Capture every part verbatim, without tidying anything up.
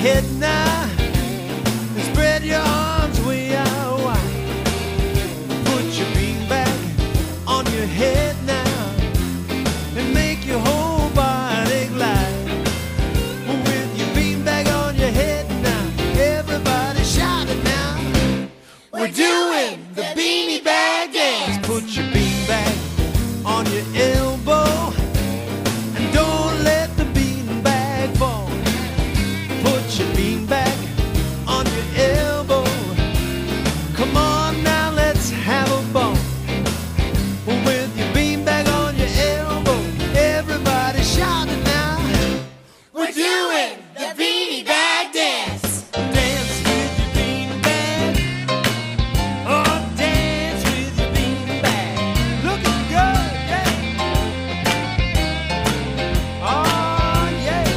head now, and spread your arms way out wide. Put your beanbag on your head now, and make your whole body glide. With your beanbag on your head now, everybody shout it now. We're doing the beanie bag dance. Put your beanbag on your elbow, and don't let the beanbag fall. Put your beanbag on your elbow. Come on now, let's have a ball. With your beanbag on your elbow, everybody shout it now. We're doing the beanie bag dance. Dance with your beanbag. Oh, dance with your beanbag. Looking good, yeah. Oh, yeah.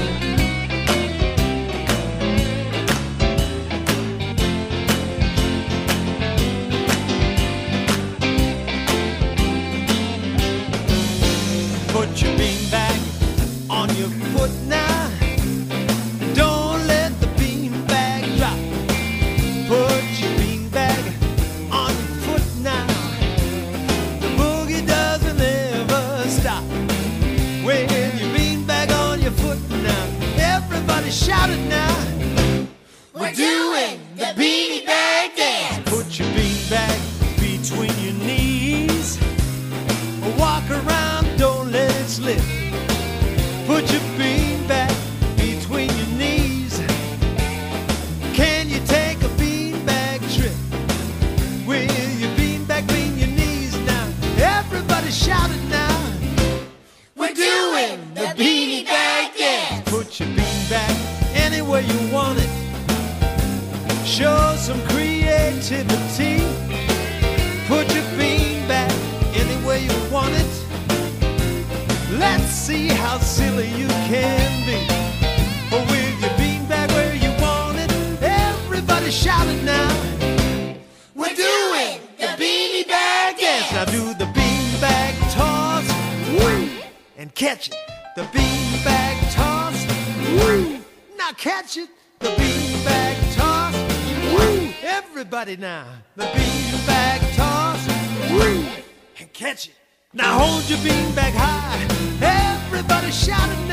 Put your beanbag on your foot now. Don't let the beanbag drop. Put your beanbag on your foot now. The boogie doesn't ever stop. With your beanbag on your foot now, everybody shout it now. We're doing the beanie bag dance. Put your beanbag between your knees. Walk around, don't let it slip. Put your beanbag between your knees. Can you take a beanbag trip with your beanbag between your knees now? Everybody shout it now. We're doing the beanie bag dance. Put your beanbag anywhere you want it. Show some creativity. Put your beanbag anywhere you want it. Let's see how silly you can be. But with your beanbag where you want it, everybody shout it now. We're doing the beanie bag dance. Now do the beanbag toss, woo, and catch it. The beanbag toss, woo. Now catch it. The beanbag toss, woo. Everybody now. The beanbag toss, woo, and catch it. Now hold your beanbag high. Everybody shout it